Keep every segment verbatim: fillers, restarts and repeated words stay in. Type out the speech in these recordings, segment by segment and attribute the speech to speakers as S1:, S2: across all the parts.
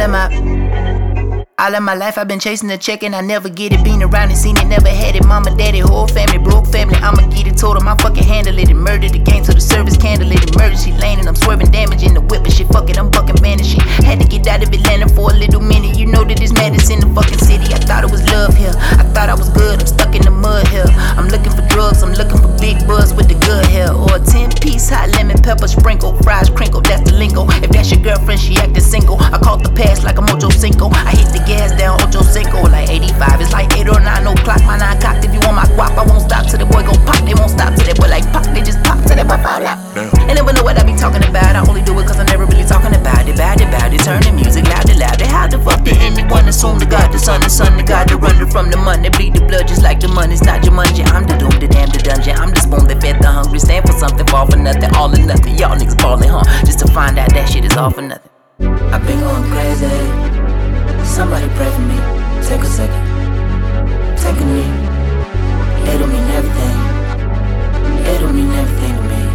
S1: of my All of my life I've been chasing the check and I never get it. Been around and seen it, never had it. Mama, daddy, whole family, broke family. I'ma get it, told him I fucking handle it. And murdered the game to the service candle it. Emergency lane and I'm swerving damage in the whip and shit. Fuck it, I'm fucking banished. Had to get out of Atlanta for a little minute. You know that it's madness in the fucking city. I thought it was love here, I thought I was good. I'm stuck in the mud here. I'm looking for drugs, I'm looking for big buzz with the good hair. Or a ten piece hot lemon pepper sprinkle, fries crinkle, that's the lingo. If that's your girlfriend, she acting single. I caught the pass like a Mojo Cinco. I hit the gas down Ocho Cinco like eighty-five. It's like eight or nine o'clock. My nine cocked. If you want my guap, I won't stop till the boy go pop. They won't stop till that boy like pop. They just pop till that boy fall out. And never know what I be talking about. I only do it cause I'm never really talking about it. Bad it, bad it. Turn the music loud and loud. How the fuck did anyone assume the God, the son, the son, the God, the runner from the money, bleed the blood just like the money's not your money. I'm the doom, the damn, the dungeon. I'm the spoon that fed the hungry. Stand for something, fall for nothing, all or nothing. Y'all niggas ballin', huh? Just to find out that shit is all for nothing. I've been going crazy. Somebody pray for me. Take a second. Take a knee. It'll mean everything. It'll mean everything to me.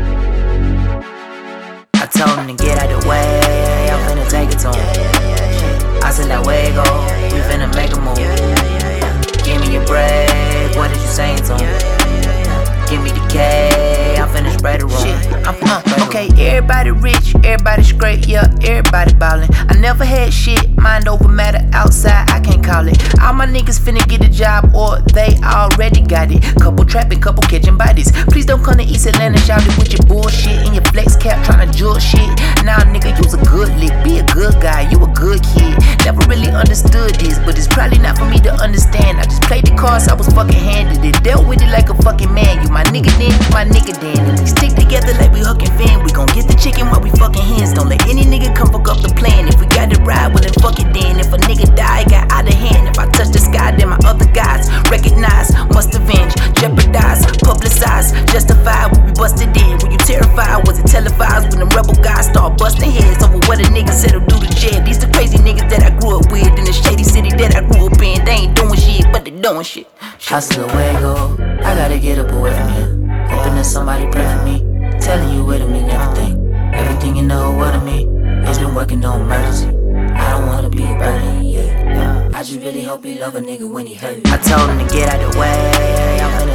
S1: I told him to get out the way. I'm finna take it to him. I said, like, where you go? We finna make a move. Give me a break. What did you saying to him? Give me the K. I'm finna spray the room. I'm finna uh, okay, everybody rich, everybody straight, yeah, everybody ballin'. I never had shit, mind over matter outside, I can't call it. All my niggas finna get a job or they already got it. Couple trapping, couple catching bodies. Please don't come to East Atlanta, shout it with your bullshit and your flex cap tryna judge shit. Nah, nigga, you's a good lick, be a good guy, you a good kid. Never really understood this, but it's probably not for me to understand. I just played the cards, I was fucking handed it. Dealt with it like a fucking man. You my nigga then, you my nigga then. And we stick together like we Huck and Finn. We gon' get the chicken while we fucking hands. Don't let any nigga come fuck up the plan. If we got to ride, well then fuck it then. If a nigga die, it got out of hand. If I touch the sky, then my other guys recognize, must avenge, jeopardize, publicize, justify. When we busted in, were you terrified? Was it televised when them rebel guys start busting heads over what a nigga said or do to jail? These the crazy niggas that I grew up with in the shady city that I grew up in. They ain't doing shit, but they doing shit. Hustle away, go. I gotta get up away from here. Hoping that somebody pray for me. Telling you what I mean, everything. Everything you know what I mean. It's been working on emergency. I don't wanna be a burden, yeah. I just really hope he love a nigga when he hurt. I told him to get out the way. I'm finna